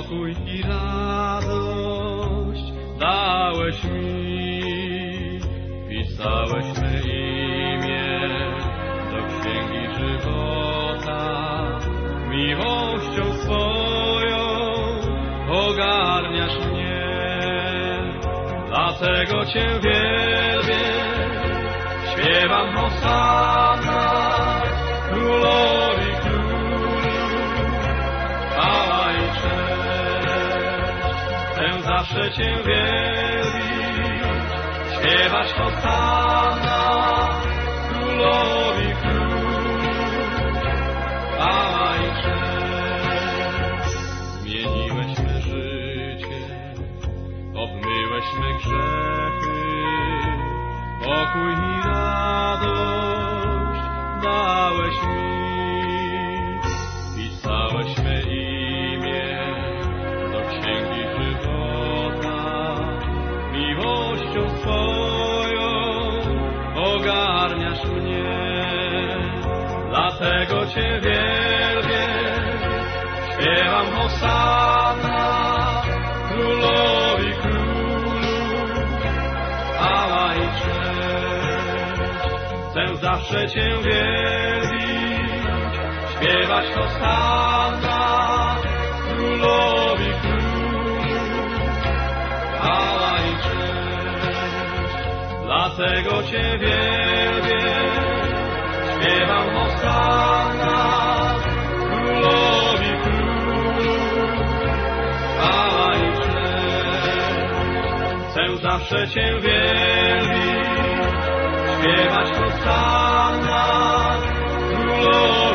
Pokój i radość dałeś mi, pisałeś me imię do księgi żywota. Miłością swoją ogarniasz mnie, dlatego Cię wielbię, śpiewam hosanna Królowi Królów, chwała i cześć. Chcę zawsze Cię wielbić, śpiewać hosanna Królowi Królów, chwała i cześć. Zmieniłeś me życie, obmyłeś me grzechy, pokój i radość dałeś mi, pisałeś me imię do księgi żywota. Miłością swoją ogarniasz mnie, dlatego Cię wielbię, śpiewam hosanna Królowi Królów, chwała i cześć. Chcę zawsze Cię wielbić, śpiewać hosanna Królowi Królów, chwała i cześć. Dlatego Cię wielbię, śpiewam hosanna Królowi Królów, chwała i cześć. Chcę zawsze Cię wielbić, śpiewać hosanna Królowi